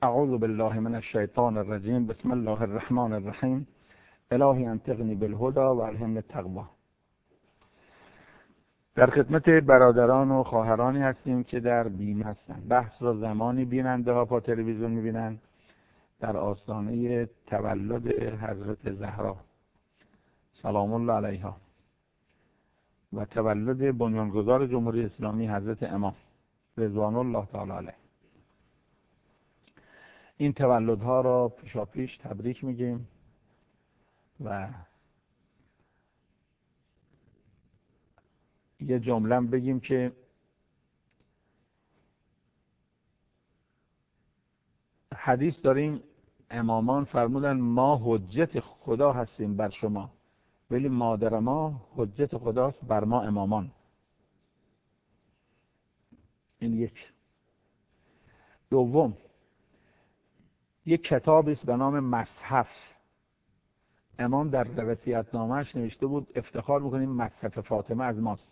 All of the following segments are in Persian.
اعوذ بالله من الشیطان الرجیم. بسم الله الرحمن الرحیم. الهی انطقنی بالهدی و الهمنی التقوی. در خدمت برادران و خواهرانی هستیم که در بیم هستند. بحث را زمانی بیننده ها با تلویزیون میبینند در آستانه تولد حضرت زهرا سلام الله علیها و تولد بنیانگذار جمهوری اسلامی حضرت امام رضوان الله تعالی علیه. این تولدها را پیشاپیش تبریک میگیم و یه جمله بگیم که حدیث داریم، امامان فرمودن ما حجت خدا هستیم بر شما، ولی مادر ما حجت خداست بر ما امامان. این یک. دوم، یک کتابی است به نام مصحف. امام در وصیت‌نامه‌اش نوشته بود افتخار می‌کنیم مصحف فاطمه از ماست.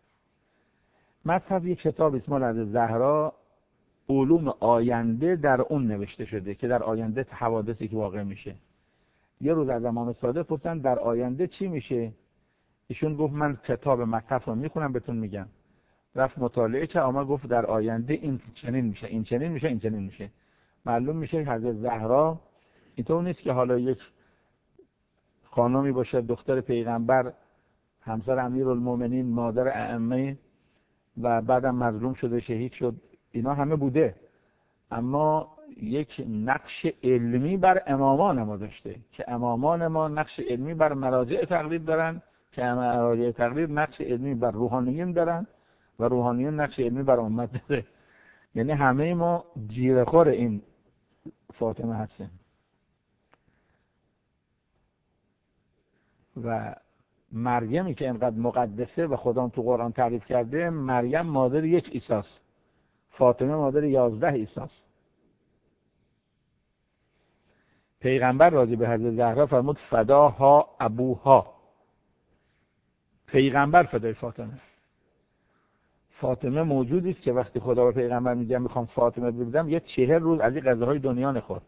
مصحف یک کتابی است مال حضرت زهرا، علوم آینده در اون نوشته شده که در آینده حوادثی که واقع میشه. یه روز از امام صادق پرسیدن در آینده چی میشه؟ ایشون گفت من کتاب مصحف رو میخونم بهتون میگم. رفت مطالعه کرد، اما گفت در آینده این چنین میشه، این چنین میشه، این چنین میشه. معلوم میشه حضرت زهرا اینطور نیست که حالا یک خانمی باشه دختر پیغمبر، همسر امیرالمومنین، مادر ائمه و بعدم مظلوم شده شهید شد. اینا همه بوده، اما یک نقش علمی بر امامان ما داشته که امامان ما نقش علمی بر مراجع تقلید دارن که مراجع تقلید نقش علمی بر روحانیون دارن و روحانیون نقش علمی بر امت داره. یعنی همه ما جیره‌خور این فاطمه هستیم. و مریمی که اینقدر مقدسه و خدا تو قرآن تعریف کرده، مریم مادر یک عیسی است، فاطمه مادر 11 عیسی است. پیغمبر راضی به حضرت زهرا فرمود فداها ابوها. پیغمبر فدای فاطمه. فاطمه موجودی است که وقتی خدا به پیغمبر میگه میخوام فاطمه ببینم، یه 40 روز از این غذاهای دنیا نخورد.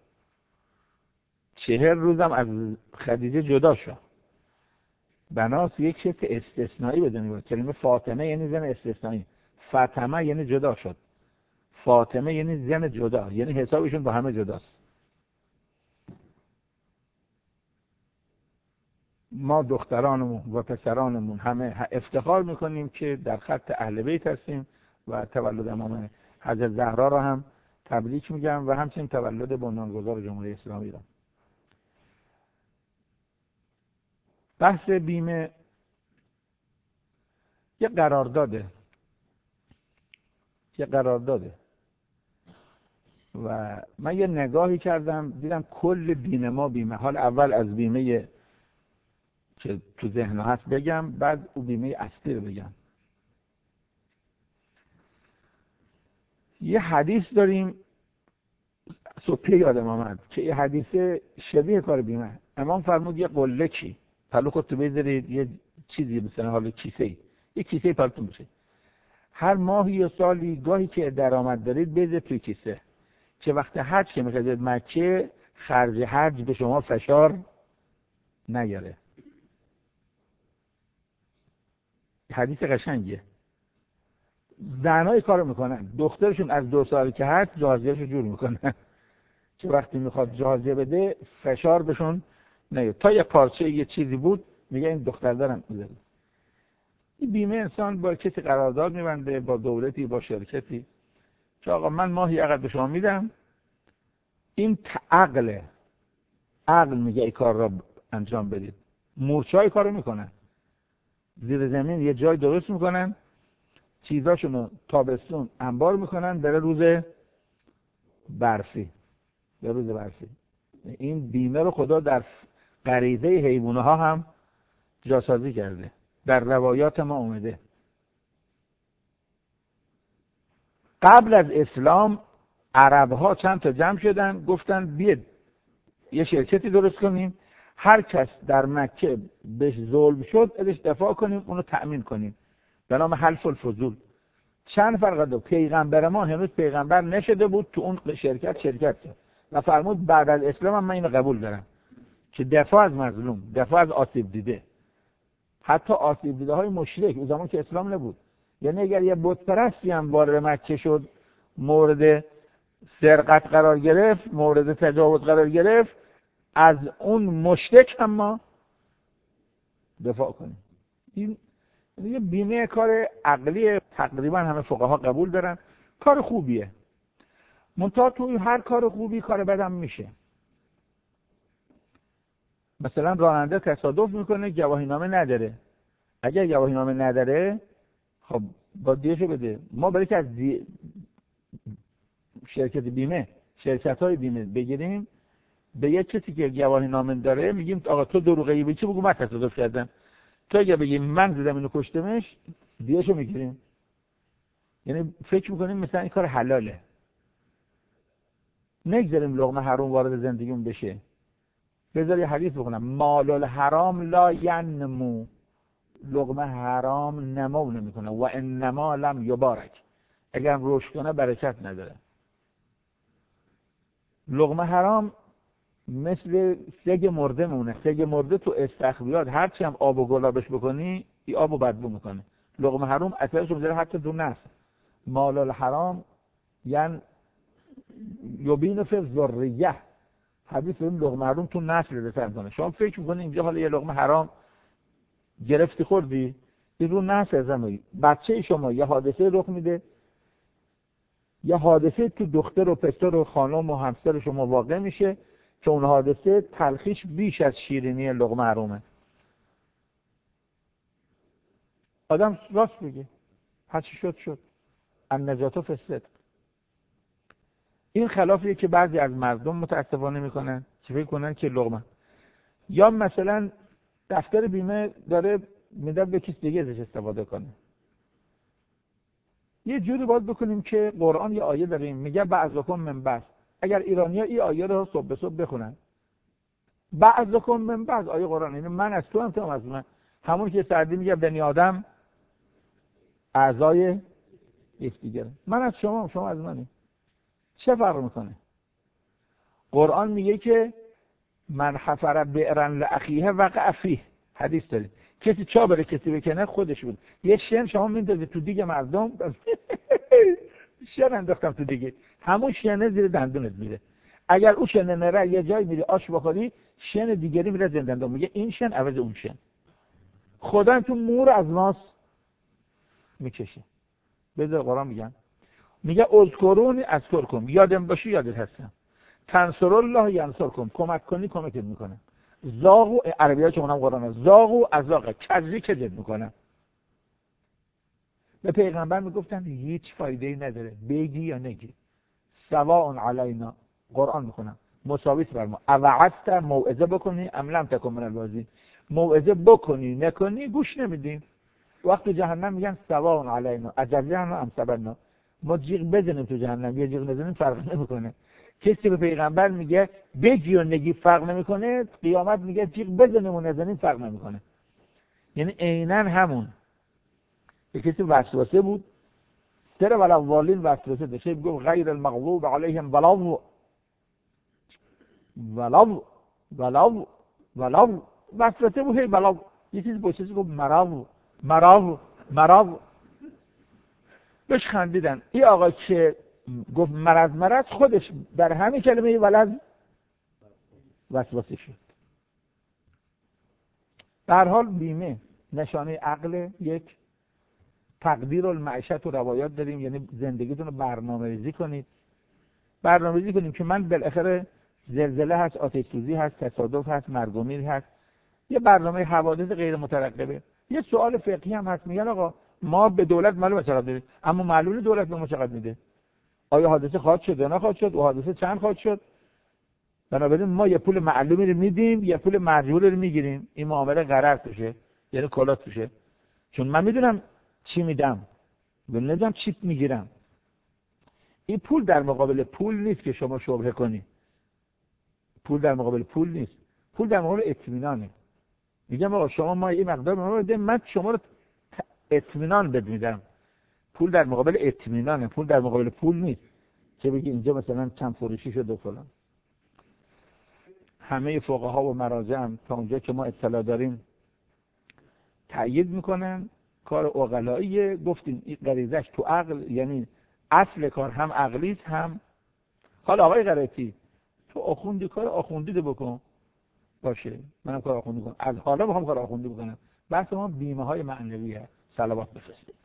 40 روزم از خدیجه جدا شد. بناس یک چیز استثنایی بدونیم. کلمه فاطمه یعنی زن استثنایی. فاطمه یعنی جدا شد. فاطمه یعنی زن جدا، یعنی حسابشون با همه جداست. ما دخترانمون و پسرانمون همه افتخار میکنیم که در خط اهل بیت هستیم و تولد امام حضرت زهرا را هم تبریک میگم و همچنین تولد بنیانگذار جمهوری اسلامی را. بحث بیمه یه قرارداده و من یه نگاهی کردم دیدم کل بیمه ما بیمه. حال اول از بیمه که تو ذهن هست بگم، بعد او بیمه اصلی رو بگم. یه حدیث داریم صبحی یادم آمد که یه حدیث شبیه کار بیمه. امام فرمود یه قله چی پلو خودتو بذارید، یه چیزی مثلا حالا کیسه‌ای، یه کیسه پلوتون بشه، هر ماهی یا سالی گاهی که درآمد دارید بذارید توی کیسه که وقت حج که میخواید مکه خرج حج به شما فشار نیاره. حدیث قشنگیه. زنای کارو میکنن، دخترشون از 2 سال که هست جهازیه‌شو جور میکنن که وقتی میخواد جهازیه بده فشار بهشون نیاد. تا یه پارچه یه چیزی بود میگه این دختر دارم میذاره. این بیمه انسان با کسی قرارداد میبنده، با دولتی، با شرکتی که آقا من ماهی عقد به شما میدم، این عقل میگه این کار را انجام بدید. مورچه‌های کارو میکنن، زیر زمین یه جای درست میکنن، چیزاشونو تابستون انبار میکنن برای روز برفی. این بیمه رو خدا در غریزه حیوانات هم جاسازی کرده، در روایات ما اومده. قبل از اسلام عرب‌ها چند تا جمع شدن گفتن بیاد یه شرکتی درست کنیم، هر کس در مکه بهش ظلم شد ازش دفاع کنیم، اونو تأمین کنیم، به نام حلف الفضول. چند فرق داره. پیغمبر ما هنوز پیغمبر نشده بود، تو اون شرکت کرد. و فرمود بعد از اسلام هم من اینو قبول دارم که دفاع از مظلوم، دفاع از آسیب دیده، حتی آسیب دیده های مشرک اون زمان که اسلام نبود، یعنی اگر یه بت پرستی هم وارد مکه شد مورد سرقت قرار گرفت، مورد تجاوز قرار گرفت، از اون مشرک هم ما دفاع کنیم. این یه بیمه کار عقلی تقریبا همه فقها قبول دارن، کار خوبیه. منتها توی هر کار خوبی کار بدم میشه. مثلا راننده تصادف میکنه گواهینامه نداره، اگر گواهینامه نداره خب با دیشو بده. ما برای که از شرکت بیمه، شرکت‌های بیمه بگیریم، به یک کسی که گواهینامه داره میگیم آقا تو دروغی بگی بگو من تصادف کردم. تو اگه بگی من زدم اینو کشتمش دیشو میگیریم. یعنی فکر میکنیم مثلا این کار حلاله، نگذاریم لقمه حرام وارد زندگیمون بشه. بذار یه حدیث بخونم، مال الحرام لا ینمو، لقمه حرام نمو نمیکنه، و انما لم یبارک، اگر رشد کنه برکت نداره. لقمه حرام مثل سگ مرده مونه، سگ مرده تو استخبیات هرچی هم آب و گلابش بکنی این آب و بدبو میکنه. لقمه حرام اثرش رو میذاره حتی دو نسل. مال الحرام یعنی یبین فی ذریه، حدیث این لقمه حرام تو نسل رسن کنه. شما فکر میکنی اینجا حالا یه لقمه حرام گرفتی خوردی، این رو نسل زمانی بچه شما یه حادثه رخ میده، یه حادثه تو دختر و پسر و خانم و همسر شما واقع میشه که اون حادثه تلخیش بیش از شیرینی لقمه حرامه. آدم راست میگه، هرچی شد النجات فی الصدق. این خلافیه که بعضی از مردم متاسفانه میکنن که فکر کنن که لقمه، یا مثلا دفتر بیمه داره میده به کسی دیگه ازش استفاده کنه. یه جوری باید بکنیم که قرآن یه آیه داریم میگه بعضکم من بعض، اگر ایرانی‌ها این آیه رو صبح به صبح بخونن، بعضکم من بعض، آیه قرآن، یعنی من از تو هم تو هم از من، همون که سعدی میگه بنی آدم اعضای یکدیگره، من از شما شما از منی، چه فرق میکنه؟ قرآن میگه که من حفر بئرا لاخیه وقع فیه، حدیث داریم کسی چا بره کسی بکنه خودش بود. یه شن شما میندازید تو دیگه مردم شن انداختم تو دیگه، همون شنه زیر دندونت میره، اگر اون شنه نره یه جای میری آش بخوری شن دیگری میره زیر دندون، میگه این شن عوض اون شن. خدا تو مور از ماست میکشه. بذار قرآن میگه اذکرونی اذکرکم، یادم باشی یادت هستم، تنصر الله ینصرکم، کمک کنی کمکت میکنه. زاغو عربی‌ها چه اونم قرآنه، زاغو ازاغه، کجی کجت میکنه. به پیغمبر میگفتن هیچ فایده‌ای نداره بگی یا نگی، سواء علینا، قرآن میخونم مساویت بر ما، اوعدت موعظه بکنی ام لم تکن من الواعظین، موعظه بکنی نکنی گوش نمیدیم. وقت جهنم میگن سواء علینا اجزعنا ام صبرنا، ما جیغ بزنیم تو جهنم یا جیغ نزنیم فرق نمیکنه. کسی به پیغمبر میگه بگی و نگی فرق نمیکنه، قیامت میگه جیغ بزنیم و نزنیم فرق نمیکنه. یعنی عیناً همون. یه کسی وسوسه بود، سر ولوالین وسوسه داشته، میگه غیر المغضوب علیهم ولو وسوسه بود، هی ولو یه چیزی باشه گفت مرض بهش خندیدن. این آقا که گفت مرض خودش در همین کلمه ولد وسوسه شد. به هر حال بیمه نشانه عقل، یک تقدیر المعیشت و روایات داریم، یعنی زندگیتون رو برنامه‌ریزی کنید. برنامه‌ریزی کنیم که من بالاخره زلزله هست، آتش سوزی هست، تصادف هست، مرگ و میر هست، یه برنامه حوادث غیر مترقبه. یه سوال فقهی هم هست، میگن آقا ما به دولت معلومه چقدر میده، اما معلومه دولت به ما چقدر میده، آیا حادثه خواهد شد یا نخواهد شد، و حادثه چند خواهد شد. بنابراین ما یه پول معلومی رو میدیم، یه پول مجهول رو میگیریم، این معامله غرض بشه، یعنی کلات بشه، چون من میدونم چی میدم ولی نمیدونم چی میگیرم. این پول در مقابل پول نیست که شما شبهه کنی، پول در مقابل پول نیست، پول در مقابل اطمینانه. میگم آقا شما ما این مقدار به ما بده، من شما رو اطمینان بد میدم. پول در مقابل اطمینانه، پول در مقابل پول نیست که بگی اینجا مثلا چند فروشی شد و فلان. همه فقها و مراجع هم تا اونجا که ما اطلاع داریم تأیید میکنن کار عقلاییه. گفتیم این غریزش تو عقل، یعنی اصل کار هم عقلیست هم. حالا آقای قرائتی تو آخوندی کار آخوندی بکن، باشه منم کار آخوندی کنم، از حالا میخوام کار آخوندی بکنم. بحث ما بیمه های معنویه. صلوات بفرستید.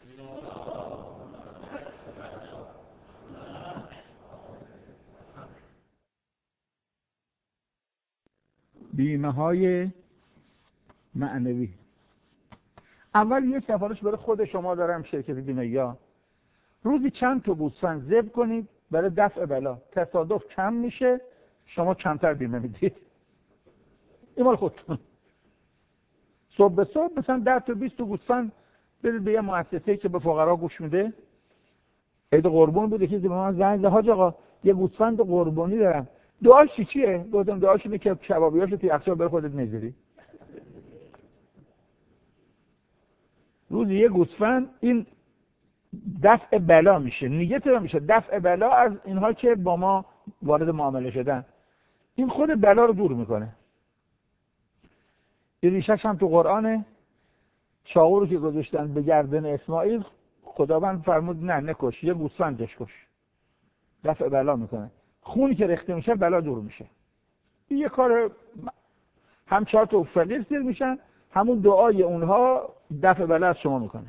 بیمه های معنوی. اول یه سفارش برای خود شما دارم، شرکت بیمه یا روزی چند تا گوسفند ذبح کنید برای دفع بلا. تصادف کم میشه، شما کمتر بیمه میدید. این مال خودتون. صبح به صبح مثلا 10 تا 20 تا گوسفند برید به یه مؤسسه‌ای که به فقرا گوش میده. عید قربان بود، یکی به من زنگ زد حاج آقا یه گوسفند قربانی دارم، دعاش چیه؟ گفتم دعاش اینه که کبابیاشو توی یخچال برای خودت میذاری. روزی یه گوسفند، این دفع بلا میشه، نیت میشه دفع بلا از اینها که با ما وارد معامله شدن. این خود بلا رو دور میکنه. این ریشش هم تو قرآنه. چاقو رو که گذاشتن به گردن اسماعیل، خداوند فرمود نه نکش، یه گوسفندش کش، دفع بلا میکنه. خونی که ریخته میشه بلا دور میشه. این یه کار. هم 4 تا فقیر سیر میشن، همون دعای اونها دفع بلا از شما میکنه.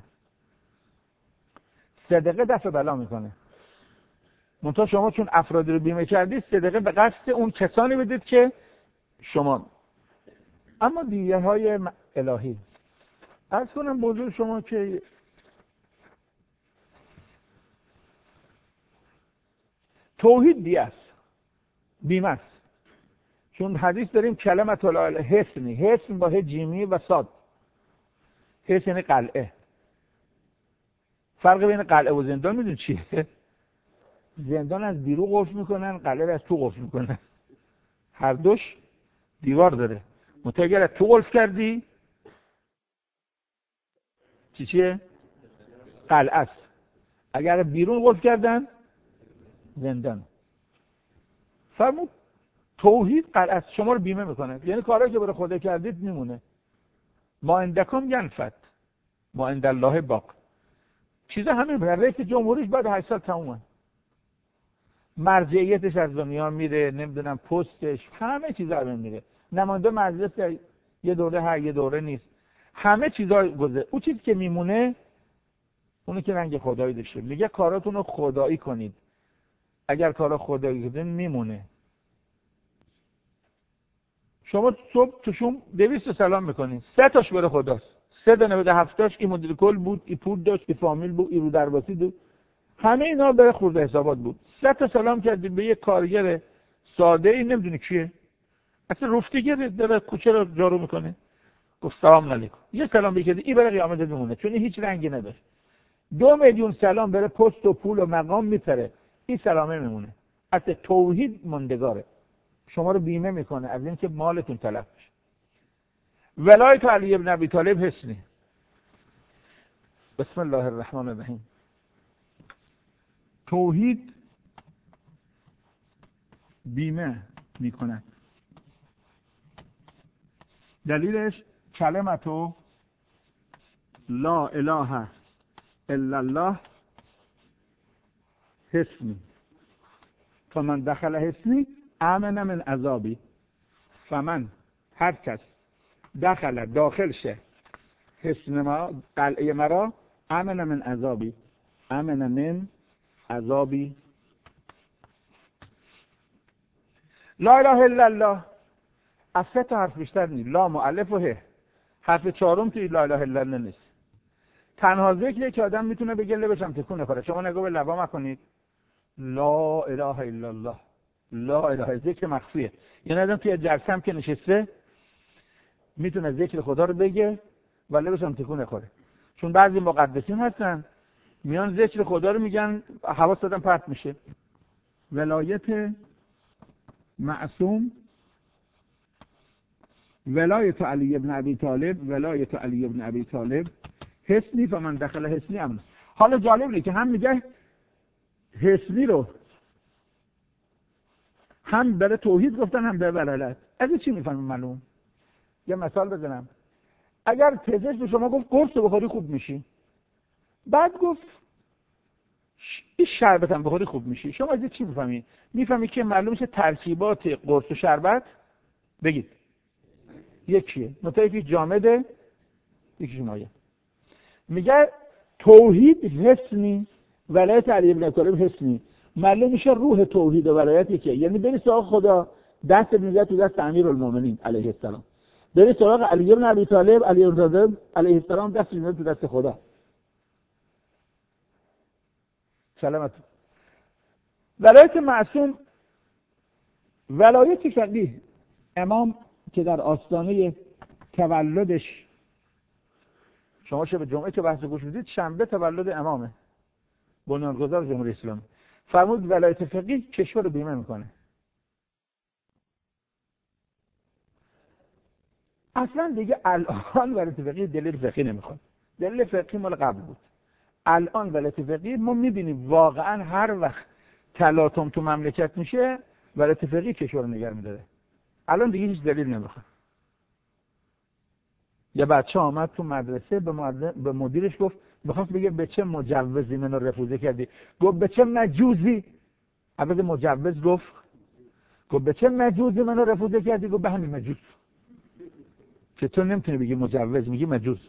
صدقه دفع بلا میکنه. منتها شما چون افرادی رو بیمه کردید، صدقه به قصد اون کسانی بدید که شما. اما دیگه های الهی عرض کنم بزرگ شما که توحید دیگه است، بیمه است. چون حدیث داریم کلمت الله حسنی، حسن با جیمی و صاد. حسن یعنی قلعه. فرق بین قلعه و زندان میدون چیه؟ زندان از بیرون قفل میکنن، قلعه از تو قفل میکنن. هر دوش دیوار داره. منتها اگر تو قفل کردی چیه؟ قلعه است. اگر بیرون قفل کردن زندان. فرمود توحید قلعه است، شما رو بیمه میکنه. یعنی کارهایی که برای خدا کردید میمونه. ما عندکم ینفد، ما عند الله باق. چیزا همین. رئیس جمهوریش بعد 8 سال تمومه. مرجعیتش از دنیا میره، نمیدونم پستش، همه چیزا از بین میره. نماینده مجلس یه دوره هر یه دوره نیست. همه چیزا گذره. اون چیزی که میمونه اونی که رنگ خدایی داشته. میگه کاراتون رو خدایی کنید. اگر کارا خدایی کنید میمونه. شما صبح توشون 200 سلام میکنید، 3 تاش بره خداست، 3 تا 97 تاش این مدیر کل بود، این پول داشت، این فامیل بود، این رو درواسی بود، همه اینا به خورده حسابات بود. 3 تا سلام کردید به یه کارگر ساده ای، نمیدونی کیه، اصلا رفتگی داره کوچه رو جارو میکنه، گفت سلام علیکم، یه سلام بکردی این برای قیامت میمونه، چون این هیچ رنگی نداره. 2 میلیون سلام بره پست و پول و مقام میپره، این سلامه میمونه. اصلا توحید موندگاره، شما رو بیمه میکنه از اینکه مالتون تلف بشه. ولایت علی ابن ابی طالب حسنی. بسم الله الرحمن الرحیم. توحید بیمه میکنه. دلیلش کلمتو لا اله الا الله حسنی، فمن دخل حسنی امن من عذابی. فمن هر کس دخل داخل شه حسن ما قلعه مرا امن من عذابی، امن من عذابی. لا اله الا الله از 3 تا حرف بیشتر نیست. لا مؤلف و ه. حرف 4م توی لا اله الا الله نیست. تنها ذکریه که آدم میتونه بگه لبش هم تکون نخوره. شما نگاه به لبا مکنید. لا اله الا الله، لا اله، ذکر مخفیه. یعنی آدم توی جلسه هم که نشسته میتونه ذکر خدا رو بگه و لبش هم تکون نخوره. چون بعضی مقدسین هستن میان ذکر خدا رو میگن، حواس آدم پرت میشه. ولایت معصوم، ولایت علی ابن ابی طالب، ولایت علی ابن ابی طالب حسنی فمن دخل حسنی امن. حالا جالب اینه که هم میگه حسنی رو هم برای توحید گفتن هم برای ولایت. از چی میفهمیم معلوم؟ یه مثال بزنم. اگر پزشک به شما گفت قرص بخوری خوب میشی، بعد گفت این شربت هم بخوری خوب میشی، شما از چی میفهمی؟ میفهمی که معلوم شه ترکیبات قرص و شربت بگید یکیه، متأیفی جامده یکیش مایه. میگه توحید حس نی، ولایت علی ابن ابی طالب حس نی. معلوم میشه روح توحید و ولایت یکیه. یعنی بری سراغ خدا، دست میده تو دست امیرالمومنین علیه السلام. بری سراغ علی ابن ابی طالب علیه السلام، دست میده تو دست خدا. سلامت. ولایت معصوم ولایت فقیه، امام که در آستانه تولدش، شما شب جمعه که بحث گوش میدید، شنبه تولد امامه، بنیانگذار جمهوری اسلامی، فرمود ولایت فقیه کشور رو بیمه میکنه. اصلا دیگه الان ولایت فقیه دلیل فقهی نمیخواد، دلیل فقهی مال قبل بود. الان ولایت فقیه ما میبینیم واقعا هر وقت تلاطم تو مملکت میشه ولایت فقیه کشور رو نگه میداره. الان دیگه هیچ دلیل نمیخواد. یه بچه آمد تو مدرسه به مدیرش گفت، میخواست بگه به چه مجوزی منو رفوزه کردی؟ گفت به چه مجوزی؟ عوض مجوز گفت به چه مجوزی منو رفوزه کردی؟ گفت به همین مجوز. که تو نمیتونی بگی مجوز، میگی مجوز.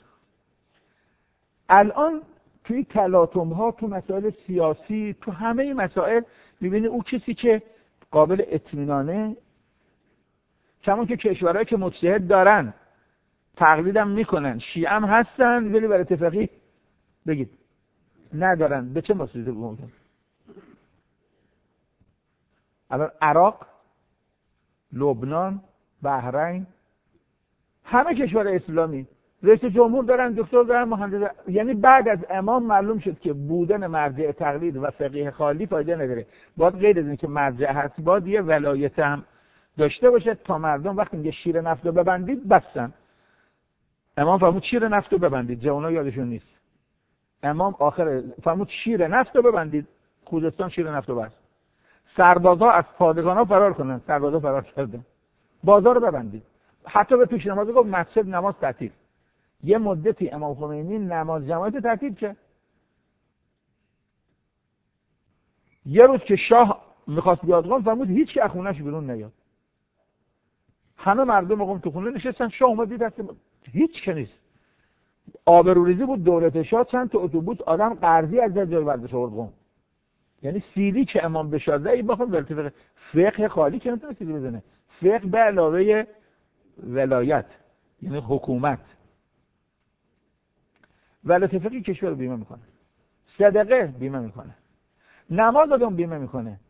الان توی تلاطم ها، تو مسائل سیاسی، تو همه مسائل میبینی او کسی که قابل اطمینانه، کمون که کشورهایی که مجتهد دارن تقلیدم میکنن، شیعه هم هستن، ولی برای اتفاقی بگید ندارن. به چه مسئله ممکن؟ الان عراق، لبنان، بحرین، همه کشور اسلامی رئیس جمهور دارن، دکتر دارن، مهندس. یعنی بعد از امام معلوم شد که بودن مرجع تقلید و فقیه خالی فایده نداره. باید غیر از این که مرجع هست، باید یه ولایت هم داشته باشه تا مردم وقتی میگه شیر نفت رو ببندید بستن. امام فرمود شیر نفت رو ببندید، جوانا یادشون نیست. امام آخر فرمود شیر نفت رو ببندید. خوزستان شیر نفت رو بست. سربازا از پادگانا فرار کنن، سربازا فرار کردن. بازار رو ببندید. حتی به پیش نماز گفت مسجد نماز تعطیل. یه مدتی امام خمینی نماز جماعت تعطیل کرد. یه روز که شاه میخواست بیاد قم، فرمود هیچ که از خونه‌اش بیرون نیاد. همه مردم قم تو خونه نشستن، شاه اومد دید هیچ که نیست. آبروریزی بود دولت شاه، چند تا اتوبوس آدم قرضی از جای برداشت آورد قم. یعنی سیلی که امام بشازه ای بخوام ولتفقه فقه خالی که نمیتونه سیلی بزنه. فقه به علاوه ولایت یعنی حکومت. ولایت فقیه کشور رو بیمه میکنه، صدقه بیمه میکنه، نماز آدم بیمه میکنه.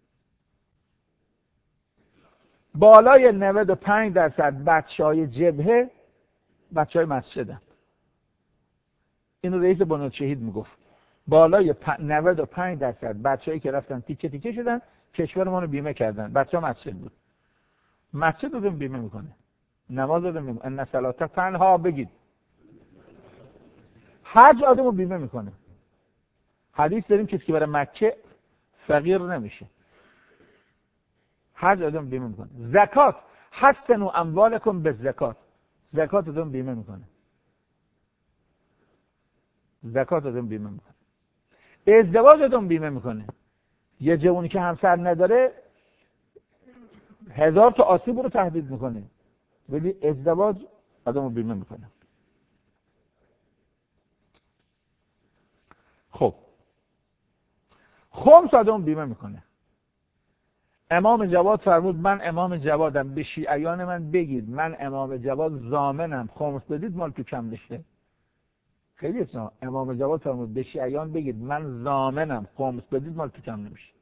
بالای 95% بچهای جبهه بچهای مسجدن. اینو رئیس بنیاد شهید میگفت. بالای 95% بچه‌ای که رفتن تیکه تیکه شدن کشور ما رو بیمه کردن، بچه‌ها مسجد بود. مسجد آدم بیمه میکنه، نماز آدم بیمه، ان صلات تنها بگید. حج آدمو بیمه میکنه. حدیث داریم کسی که برای مکه فقیر نمیشه. حج آدم بیمه میکنه. زکات حسنوا اموالکم بالزکات، زکات آدم بیمه میکنه. زکات آدم بیمه میکنه. ازدواج آدم بیمه میکنه. یه جوونی که همسر نداره 1000 تا آسیب رو تهدید میکنه، ولی ازدواج آدمو بیمه میکنه. خب خمس آدم بیمه میکنه. امام جواد فرمود من امام جوادم، به شیعیان من بگید من امام جواد ضامنم، خمس بدید مال تو کم بشه. خیلی اسنا امام جواد فرمود به شیعیان بگید من ضامنم، خمس بدید مال تو کم نمیشه.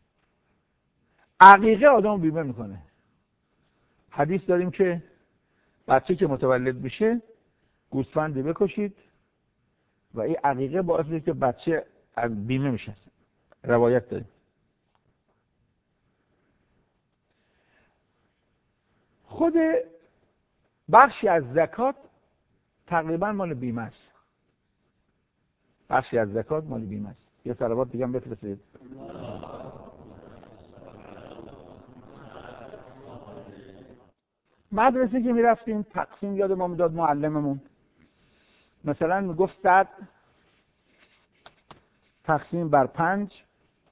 عقیقه آدم بیمه میکنه. حدیث داریم که بچه که متولد میشه گوسفندی بکشید و این عقیقه باعث میشه که بچه از بیمه میشه. روایت داریم. خود بخشی از زکات تقریبا مال بیمه است. بخشی از زکات مال بیمه است. یه صلوات دیگه هم بفرستید. مدرسه که میرفتیم تقسیم یاد ما میداد معلممون، مثلا میگفت 100 تقسیم بر 5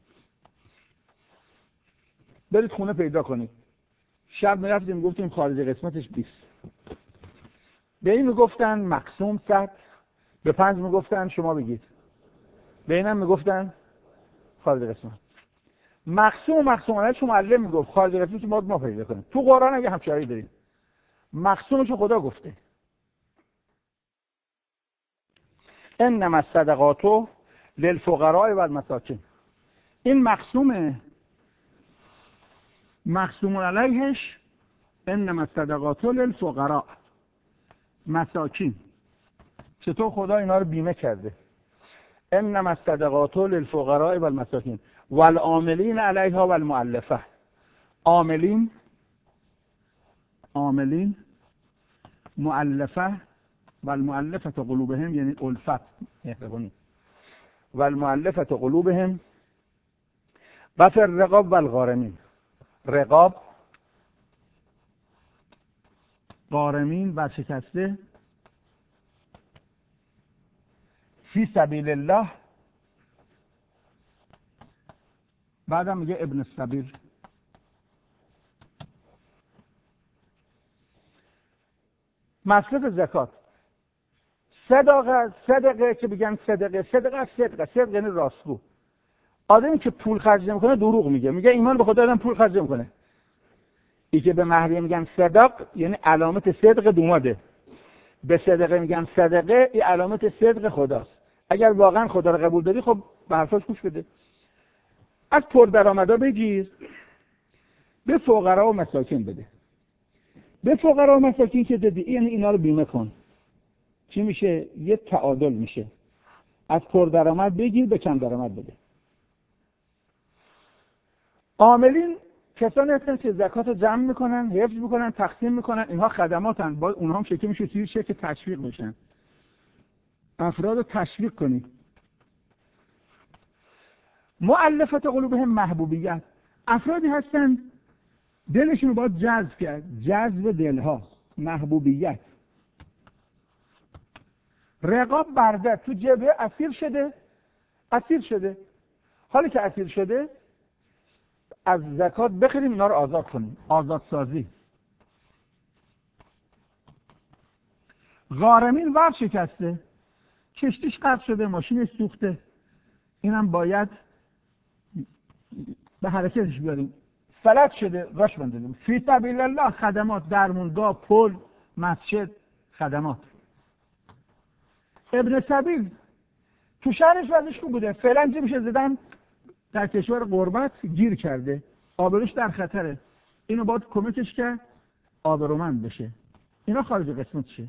برید خونه پیدا کنید. شب میرفتیم میگفتیم خارج قسمتش 20. به این میگفتن مقسوم 100، به 5 میگفتن شما بگید، به اینم میگفتن خارج قسمت. مقسومانش معلم میگفت، خارج قسمتش ما پیدا کنیم. تو قرآن اگه همچنانی داریم مقسومشو خدا گفته. انما الصدقات للفقراء والمساکین. این مقسوم علیهش انما الصدقات للفقراء مساکین. چطور خدا اینا رو بیمه کرده؟ انما الصدقات للفقراء والمساکین والعاملین علیها والمؤلفه. عاملین مؤلفه والمؤلفه قلوبهم، یعنی الفت مهربانی، والمؤلفه قلوبهم و فی الرقاب والغارمین. رقاب، غارمین ورشکسته، فی سبیل الله، بعدم میگه ابن السبیل. مصرف زکات. صدقه که بگن صدقه یعنی راستگو. آدمی که پول خرج نمیکنه دروغ میگه ایمان به خدا آدم پول خرج نمیکنه. این که به مهریه میگن صدق یعنی علامت صدق دوماده، به صدقه میگن صدقه این علامت صدق خداست. اگر واقعا خدا رو قبول داری خب به حرفاش گوش بده. از پردرآمدا بگیر به فقرا و مساکین بده. به فقرا و مساکین که دادی یعنی اینا رو بیمه کن. چی میشه؟ یه تعادل میشه. از پردرآمد بگیر به کم درآمد بده. عاملین کسانی هستن که زکات رو جمع میکنن، حفظ میکنن، تقسیم میکنن. اینها خدماتن، باید اونها هم شکل میشه چیزی که تشویق بشن. افراد رو تشویق کنید. مؤلفت قلوبهم محبوبیت. افرادی هستن دلشون رو باید جذب کرد، جذب دلها، محبوبیت. رقاب برده تو جبهه اسیر شده. حالی که اسیر شده از زکات بخریم اینا رو آزاد کنیم، آزادسازی. غارمین ورشکسته، کشتیش غرق شده، ماشینش سوخته، اینم باید به حرکتش بیاریم. فلج شده راش بندازیم. فی سبیل الله خدمات، درمونگاه، پل، مسجد، خدمات. ابن سبیل تو شهرش وضعش خوب بوده، فعلا چه میشه زدن در کشور غربت گیر کرده، آبروش در خطره، اینو باید کمکش کرد آبرومند بشه. اینا خارج قسمتشه.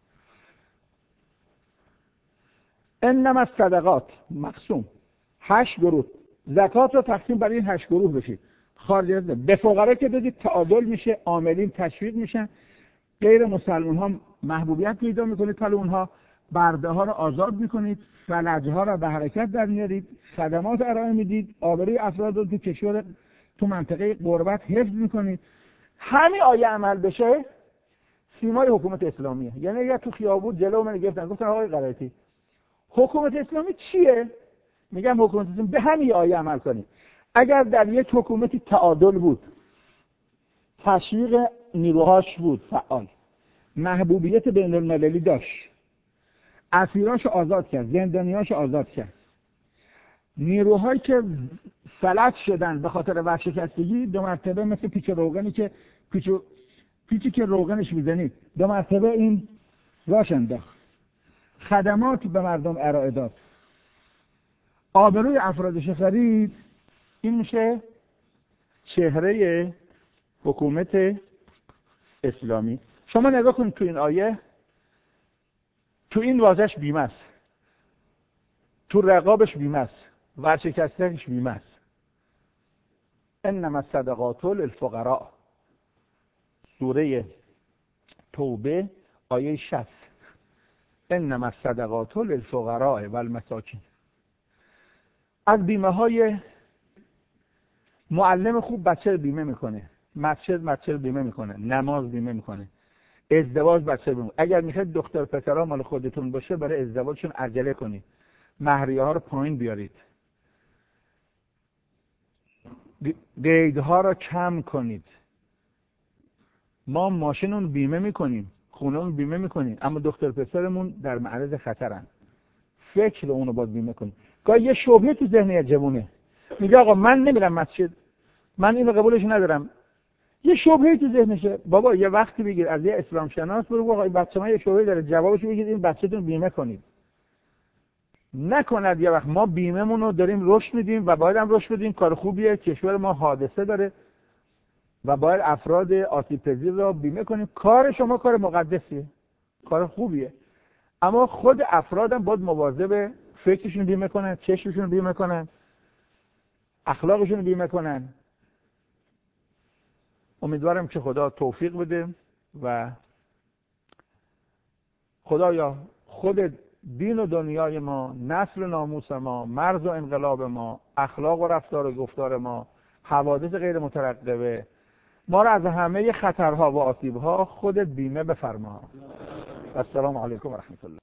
انما الصدقات مقسوم 8 گروه، زکات رو تقسیم برای این 8 گروه بشید. خارج از به فقرا که دادید تعادل میشه، عاملین تشویق میشن، غیر مسلمان ها محبوبیت پیدا میکنید، پس اونها برده ها رو آزاد میکنید، فلج ها رو به حرکت در میارید، خدمات ارائه میدید، آبروی افراد رو تو کشور تو منطقه غربت حفظ میکنید. همین آیه عمل بشه سیمای حکومت اسلامیه. یعنی اگر تو خیابون جلو من گرفتن گفتن آقای قرائتی حکومت اسلامی چیه؟ میگم حکومت اسلامی به همین آیه عمل کنید. اگر در یک حکومتی تعادل بود، تشویق نیروهاش بود فعال، محبوبیت بین المللی داشت، اسیراشو آزاد کرد، زندانیاشو آزاد کرد، نیروهایی که فلج شدن به خاطر ورشکستگی 2 مرتبه مثل پیچ روغنی که پیچی که روغنش میزنید 2 مرتبه این راش انداخت، خدمات به مردم ارائه داد، آبروی افرادش خرید. این میشه چهره حکومت اسلامی. شما نگاه کنید تو این آیه، تو این واژه‌اش بیمه است، تو رقابش بیمه است، ورشکستگیش بیمه است. انما الصدقات للفقراء، سوره توبه آیه 60. انما الصدقات للفقراء والمساکین. از بیمه های معلم خوب بچه رو بیمه میکنه، مسجد بیمه میکنه، نماز بیمه میکنه، ازدواج بچه بیمه. اگر میخواید دختر پسرها مال خودتون باشه برای ازدواجشون عجله کنید، مهریه ها رو پایین بیارید، قیدها رو کم کنید. ما ماشینمون بیمه میکنیم، خونهمون بیمه میکنیم، اما دختر پسرمون در معرض خطرن. فکر اونو باید بیمه کنیم. گاهی یه شبهه تو ذهن جوونه میگه آقا من نمیرم مسجد، من اینو قبولش ندارم. یه شبهه تو ذهنشه. بابا یه وقتی بگیر از یه اسلام شناس برو آقا این بچه من یه شبهه داره، جوابشو بگید این بچه‌تون بیمه کنید. نکند یه وقت ما بیمه‌مون رو داریم رشد میدیم و باید هم رشد بدیم، کار خوبیه، کشور ما حادثه داره و باید افراد آسیب‌پذیر رو بیمه کنیم. کار شما کار مقدسیه، کار خوبیه، اما خود افرادم باید مواظب فکرشون بیمه کنن، چشمشون بیمه کنن، اخلاقشون بیمه کنن. امیدوارم که خدا توفیق بده و خدایا خود دین و دنیای ما، نسل و ناموس ما، مرز و انقلاب ما، اخلاق و رفتار و گفتار ما، حوادث غیر مترقبه ما را از همه خطرها و آسیبها خودت بیمه بفرما. السلام علیکم و رحمت الله.